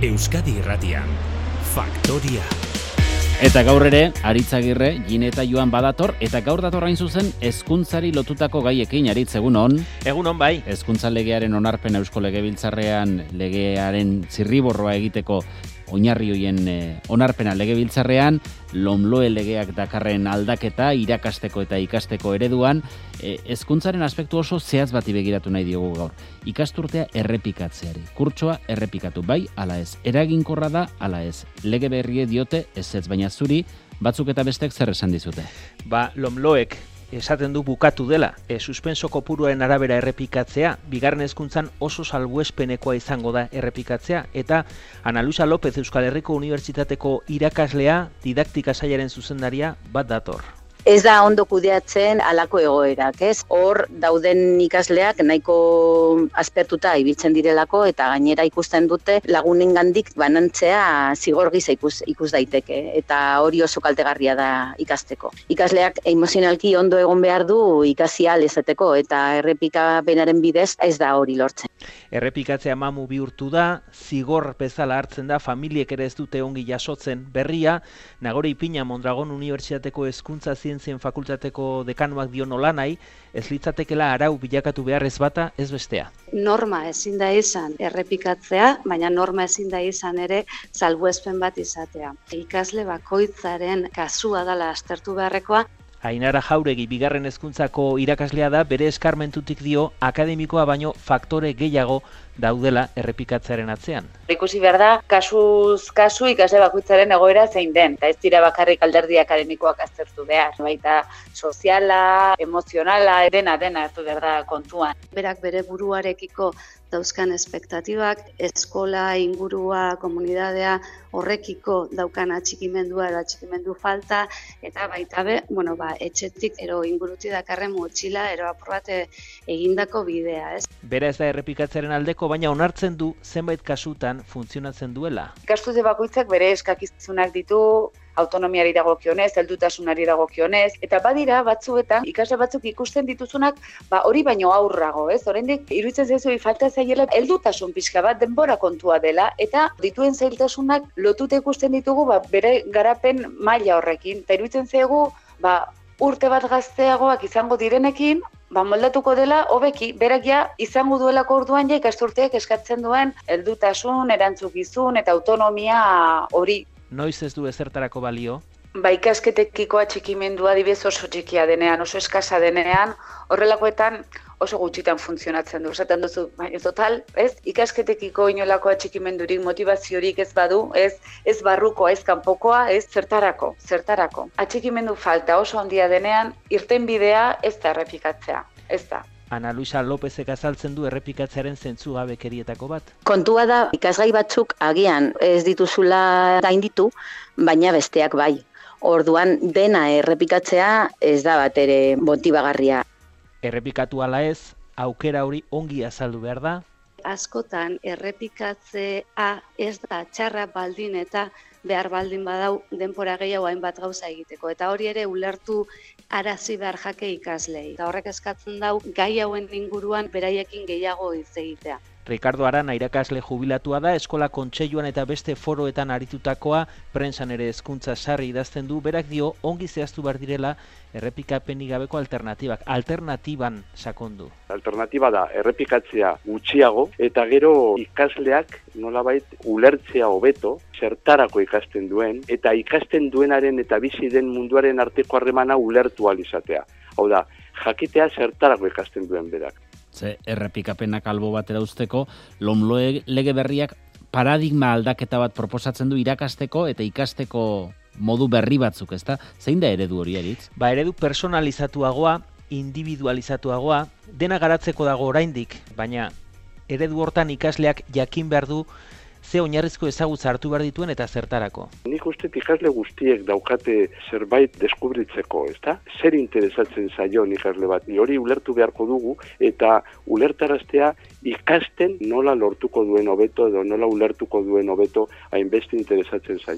Euskadi Irratian, Faktoria. Eta gaur ere, Aritz Agirre, Gine eta Joan badator, eta gaur dator hain zuzen, hezkuntzari lotutako gaiekin. Aritz, egun on? Egun on, bai. Hezkuntza legearen onarpen Eusko Legebiltzarrean legearen zirriborroa egiteko oinarri hoien onarpena Legebiltzarrean, LOMLOE legeak dakarren aldaketa, irakasteko eta ikasteko ereduan, hezkuntzaren aspektu oso zehatz bati begiratu nahi diogu gaur. Ikasturtea errepikatzeari. Kurtsoa errepikatu bai, ala ez. Eraginkorra da, ala ez. Lege berrie diote, ez baina zuri, batzuk eta bestek zer esan dizute. LOMLOEk esaten du bukatu dela, suspenso kopuruaren arabera errepikatzea, bigarren hezkuntzan oso salbuespenekoa izango da errepikatzea, eta Ana Luisa López Euskal Herriko Unibertsitateko irakaslea, didaktika sailaren zuzendaria bat dator. Ez da ondo kudeatzen halako egoerak, ez? Hor dauden ikasleak nahiko aspertuta ibiltzen direlako eta gainera ikusten dute lagunengandik banantzea zigor gisa ikus daiteke eta hori oso kaltegarria da ikasteko. Ikasleak emozionalki ondo egon behar du ikasi ahal izateko eta errepikapenaren bidez ez da hori lortzen. Errepikatzea mamu bihurtu da, zigor bezala hartzen da, familiek ere ez dute ongi jasotzen berria. Nagore Ipina Mondragon Unibertsitateko Hezkuntza Zientzien Fakultateko dekanuak dio nolanai, ez litzatekela arau bilakatu behar ez bata, ez bestea. Norma ezin da izan errepikatzea, baina norma ezin da izan ere salbuespen bat izatea. Ikasle bakoitzaren kasua dela aztertu beharrekoa. Ainara Jauregi bigarren hezkuntzako irakaslea da, bere eskarmentutik dio akademikoa baino faktore gehiago daudela errepikatzearen atzean. Ikusi behar da, kasuz kasu ikasle bakoitzaren egoera zein den, eta ez dira bakarrik alderdi akademikoak aztertu behar, baita soziala, emozionala, dena hartu behar da kontuan. Berak bere buruarekiko dauzkan espektatibak, eskola, ingurua, komunidadea, horrekiko daukan atxikimendua edo atxikimendu falta, eta baita etxetik ero inguruti dakarren motxila, ero aprobate egindako bidea, ez? Bera ez da errepikatzearen aldeko, baina onartzen du zenbait kasutan funtzionatzen duela. Ikastetxe bakoitzak bere eskakizunak ditu, autonomiari dagokionez, heldutasunari dagokionez, eta badira batzuetan ikasle batzuk ikusten dituzunak, hori baino aurrago, ez? Oraindik iruditzen zaizu falta zaiela heldutasun pixka bat denbora kontua dela eta dituen zailtasunak lotuta ikusten ditugu bere garapen maila horrekin. Eta iruditzen zaigu urte bat gazteagoak izango direnekin, moldatuko dela hobeki, berak izango duelako orduan ikasturteak eskatzen duen heldutasun, erantzukizun eta autonomia hori. Noiz ez du ezertarako balio? Ikasketekiko atxikimendua adibidez oso txikia denean, oso eskasa denean, horrelakoetan oso gutxitan funtzionatzen du. Esaten duzu, total, ez? Ikasketekiko inolako atxikimendurik, motivaziorik ez badu, ez barruko, ez kanpokoa, ez zertarako. Atxikimendu falta oso handia denean, irtenbidea ez da errepikatzea, ez da. Ana Luisa Lópezek azaltzen du errepikatzearen zentzugabekerietako bat. Kontua da, ikasgai batzuk agian ez dituzula gainditu, baina besteak bai. Orduan dena errepikatzea ez da bat ere motibagarria. Errepikatu ala ez, aukera hori ongi azaldu behar da. Askotan errepikatzea ez da txarra baldin eta behar baldin badau denbora gehiago hainbat gauza egiteko. Eta hori ere ulertu arazi behar jake ikaslei. Eta horrek eskatzen dau gai hauen inguruan beraiekin gehiago hitz egitea. Ricardo Arana irakasle jubilatua da, eskola kontseiluan eta beste foroetan aritutakoa, prentsan ere hezkuntza sarri idazten du, berak dio ongi zehaztu behar direla errepikapenik gabeko alternatibak. Alternatiban sakondu. Alternatiba da errepikatzea gutxiago eta gero ikasleak nolabait ulertzea hobeto, zertarako ikasten duen, eta ikasten duenaren eta bizi den munduaren arteko harremana ulertu ahal izatea. Hau da, jakitea zertarako ikasten duen berak. Ze errepikapenak albo batera uzteko, LOMLOE lege berriak paradigma aldaketa bat proposatzen du irakasteko eta ikasteko modu berri batzuk, ezta? Zein da eredu hori, Aritz? Eredu personalizatuagoa, individualizatuagoa, dena garatzeko dago oraindik, baina eredu hortan ikasleak jakin behar du ze oinarrizko ezagutza hartu behar dituen eta zertarako. Nik uste ikasle guztiek daukate zerbait deskubritzeko, ezta? Zer interesatzen zaion ikasle bat, hori ulertu beharko dugu eta ulertaraztea ikasten nola lortuko duen hobeto edo nola ulertuko duen hobeto hainbeste interesatzen zaiona.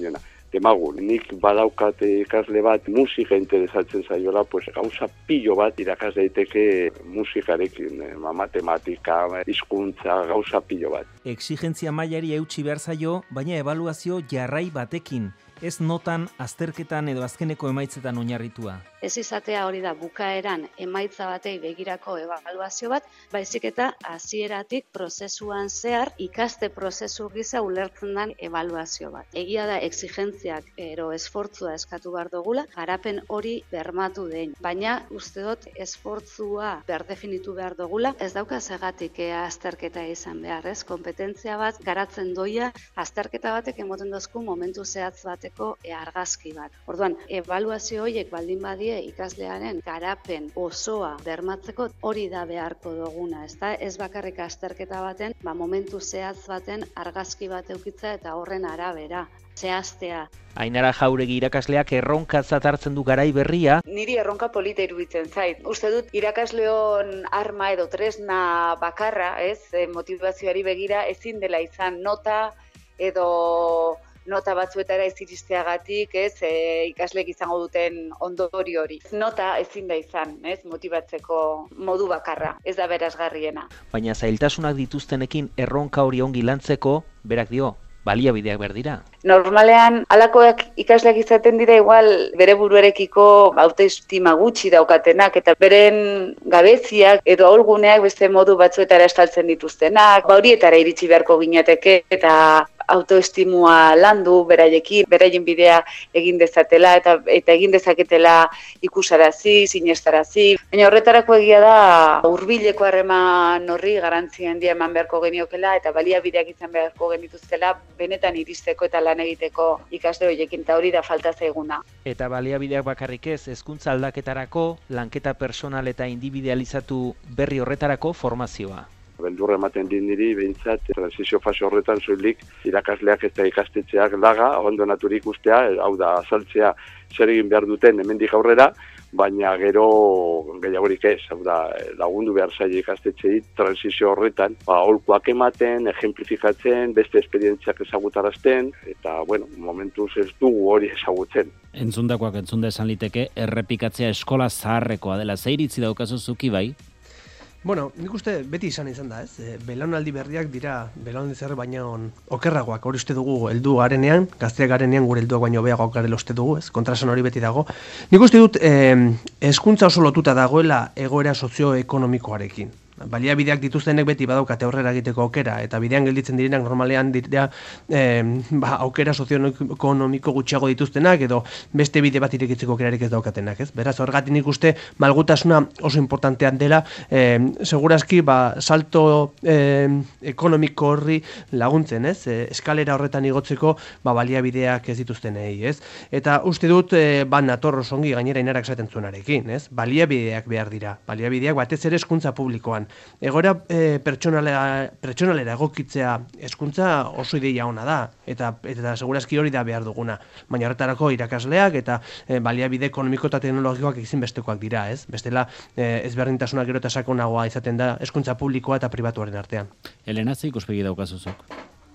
demagun. Nik badaukat ikasle bat musika interesatzen zaiola, pues gauza pilo bat irakas daiteke musikarekin, matematika, hizkuntza, gauza pilo bat. Exigentzia mailari eutsi behar zaio, baina ebaluazio jarrai batekin, ez notan, azterketan edo azkeneko emaitzetan oinarritua. Ez izatea hori da bukaeran emaitza batei begirako ebaluazio bat, baizik eta hasieratik prozesuan zehar ikaste prozesu gisa ulertzen den ebaluazio bat. Egia da exigentziak ero esfortzua eskatu behar dugula, garapen hori bermatu den. Baina uste dut esfortzua berdefinitu behar dugula, ez dauka segatik azterketa izan behar, ez? Kompetentzia bat garatzen doia, azterketa batek emoten dozku momentu zehatz bateko argazki bat. Orduan, ebaluazio horiek baldin badie ikaslearen garapen osoa bermatzeko hori da beharko duguna, ezta? Ez bakarrik azterketa baten, momentu zehatz baten argazki bat eukitza eta horren arabera zehaztea. Ainara Jauregi irakasleak erronkatzat hartzen du garai berria. Niri erronka polita iruditzen zait. Uste dut irakasleon arma edo tresna bakarra, ez, motivazioari begira ezin dela izan nota edo nota batzuetara ez iristeagatik, ez, ikasleek izango duten ondori hori. Nota ezin da izan, ez, motibatzeko modu bakarra, ez da berazgarriena. Baina zailtasunak dituztenekin erronka hori ongi lantzeko, berak dio, baliabideak behar dira. Normalean, halakoak ikasleak izaten dira igual bere buruarekiko autoestima gutxi daukatenak eta beren gabeziak edo ahulguneak beste modu batzuetara estaltzen dituztenak, horietara iritsi beharko ginateke eta autoestimua landu beraiekin, beraien bidea egin dezatela eta egin dezaketela ikusarazi, sinestarazi. Baina horretarako egia da hurbileko harreman horri garrantzia handia eman beharko geniokela eta baliabideak izan beharko genituzkela benetan iristeko eta lan egiteko ikasle horiekin, eta hori da falta zaiguna. Eta baliabideak bakarrik ez, hezkuntza aldaketarako, lanketa personal eta individualizatu berri horretarako formazioa. Beldurra ematen dit niri, behintzat, transizio fase horretan soilik irakasleak eta ikastetxeak laga, abandonaturik ustea, hau da azaltzea zer egin behar duten hemendik aurrera, baina gero gehiagorik ez, hau da lagundu behar zaila ikastetxei transizio horretan, aholkuak ematen, ejemplifikatzen, beste esperientziak ezagutarazten, eta, bueno, momentuz ez dugu hori ezagutzen. Entzundakoak entzunda esan liteke, errepikatzea eskola zaharrekoa dela, ze iritzi daukazu zuki bai? Bueno, nik uste beti izan da, ez? Belaunaldi berriak dira, belaunaldi zer baino okerragoak, hori uste dugu heldu garenean, gazteak garenean gure helduak baino beagoak garela uste dugu, ez? Kontrasan hori beti dago. Nik uste dut, hezkuntza oso lotuta dagoela egoera sozioekonomikoarekin. Baliabideak dituztenek beti badaukate aurrera egiteko aukera, eta bidean gelditzen direnak normalean dira aukera sozioekonomiko gutxiago dituztenak, edo beste bide bat irekitzeko aukerarik ez daukatenak, ez? Beraz, horregatik nik uste malgutasuna oso importantean dela, segurazki salto ekonomiko horri laguntzen, ez? Eskalera horretan igotzeko baliabideak ez dituztenei, ez? Eta uste dut nator osongi gainera Inarak esaten zuenarekin, ez? Baliabideak behar dira, baliabideak batez ere hezkuntza publikoan. Egoera pertsonalera egokitzea hezkuntza oso ideia ona da, eta segurazki hori da behar duguna. Baina horretarako irakasleak eta baliabide ekonomiko eta teknologikoak ezinbestekoak dira, ez? Bestela ezberdintasunak gero eta sakonagoa izaten da hezkuntza publikoa eta pribatuaren artean. Elena, ze ikuspegi daukazuzok?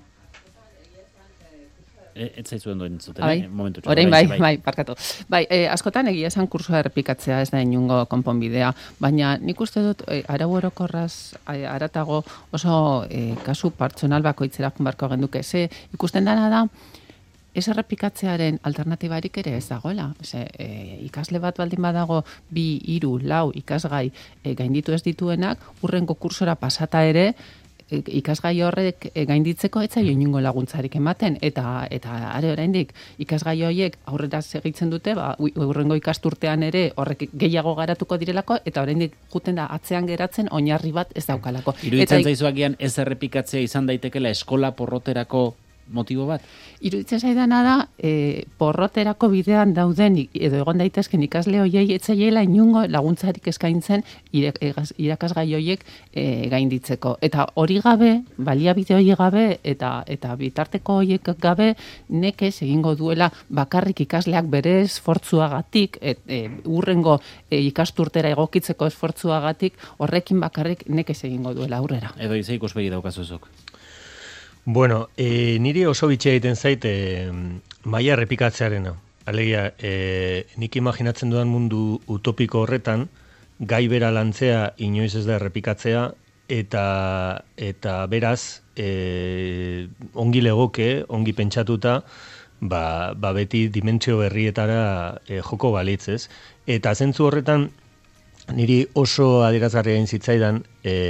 Ez zaitzuen duen zuten, momentu txoa. Orain bai, parkatu. Bai, askotan egia esan kursua errepikatzea ez da inungo konponbidea, baina nik uste dut arau orokorraz aratago oso kasu pertsonal bakoitzera barko genduke. Ze ikusten dana da, ez errepikatzearen alternatibarik ere ez dagoela. Ikasle bat baldin badago 2, 3, 4 ikasgai gainditu ez dituenak, hurrengo kursora pasata ere, ikasgai horrek gainditzeko ez zaio inongo laguntzarik ematen, eta are oraindik ikasgai horiek aurrera segitzen dute, hurrengo ikasturtean ere horrek gehiago garatuko direlako, eta oraindik juten da atzean geratzen oinarri bat ez daukalako. Iruditzen zaizu agian ez errepikatzea izan daitekela eskola porroterako motibo bat? Iruditzen zaidana da, porroterako bidean dauden, edo egon daitezken ikasle hoiei etzaiela inungo laguntzarik eskaintzen irakasgai hoiek gainditzeko. Eta hori gabe, baliabide hori gabe, eta bitarteko hoiek gabe, nekez egingo duela bakarrik ikasleak bere esfortzuagatik, hurrengo ikasturtera egokitzeko esfortzuagatik, horrekin bakarrik nekez egingo duela aurrera. Edo izai ikuspegi daukazuzok. Bueno, niri oso bitxia egiten zait Maila errepikatzearena. Alegia, nik imaginatzen dudan mundu utopiko horretan, gai bera lantzea inoiz ez da errepikatzea, eta beraz, ongi legoke, ongi pentsatuta, beti dimentsio berrietara joko balitz, ez? Eta zentzu horretan, niri oso adierazgarria egin zitzaidan,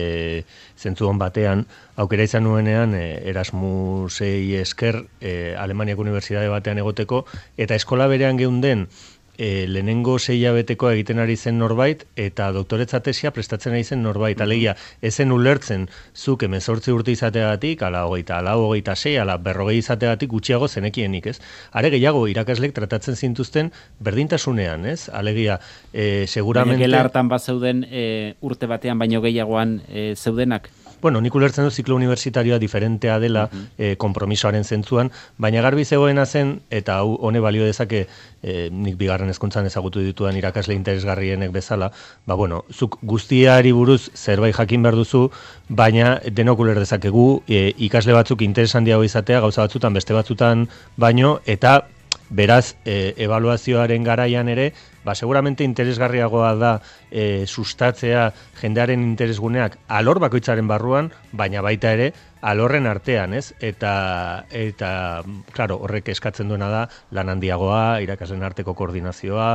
zentzu hon batean, aukera izan nuenean Erasmusei esker Alemaniako Unibertsitate batean egoteko, eta eskola berean geunden lehenengo 6 hilabeteko egiten ari zen norbait, eta doktoretza tesia prestatzen ari zen norbait. Alegia, ezen ulertzen zuk 18 urte izateagatik, ala 26, ala 40 izateagatik gutxiago zenekienik, ez? Are gehiago, irakaslek tratatzen zintuzten berdintasunean, ez? Alegia, seguramente... Baina gela hartan bat zeuden urte batean baino gehiagoan zeudenak? Bueno, nik ulertzen du ziklo universitarioa diferentea dela konpromisoaren zentzuan, baina garbi zegoena zen, eta hau hone balio dezake nik bigarren hezkuntzan ezagutu ditudan irakasle interesgarrienek bezala, zuk guztiari buruz zerbait jakin behar duzu, baina denok uler dezakegu ikasle batzuk interes handiago izatea, gauza batzutan beste batzutan baino, eta beraz, ebaluazioaren garaian ere, seguramente interesgarriagoa da sustatzea jendearen interesguneak alor bakoitzaren barruan, baina baita ere alorren artean, ez? Eta claro, horrek eskatzen duena da lan handiagoa, irakasleen arteko koordinazioa,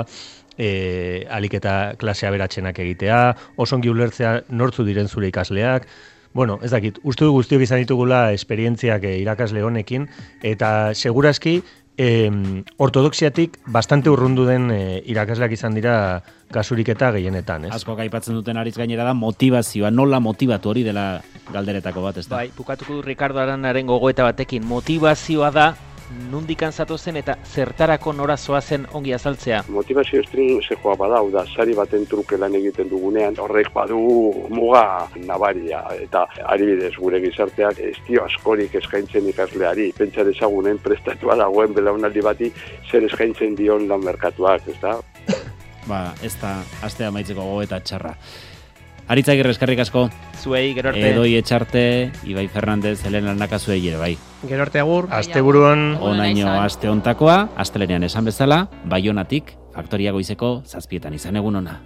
alik eta klasea beratxenak egitea, osongi ulertzea nortzu diren zure ikasleak. Bueno, ez dakit, uste du guztiok izan ditugula esperientziak irakasle honekin, eta seguraski ortodoxiatik bastante urrundu den irakasleak izan dira kasurik eta gehienetan, ez? Asko aipatzen duten aritz gainera da motivazioa, nola motibatu hori dela galderetako bat, ez da? Bai, bukatuko du Ricardo Aranaren gogoeta batekin, motivazioa da nundikan zatozen eta zertarako nora zoazen ongi azaltzea. Motivazio estrinsekoa badau da, sari baten truke lan egiten dugunean, horrek badu muga nabaria, eta adibidez gure gizarteak ez dio askorik eskaintzen ikasleari, pentsa dezagunen prestatua dagoen belaunaldi bati zer eskaintzen dion lan merkatuak, ez da? Ez da, astea maitzeko gogoeta txarra. Aritz Agirre, eskerrik asko. Zuei, gero arte. Edoi Etxarte, Ibai Fernandez, Elena Nakazuei ere, bai. Gero arte agur. Asteburuan. Onaino aste hontakoa, astelenean esan bezala, Baionatik, Faktoria Goizeko 7 izan egun ona.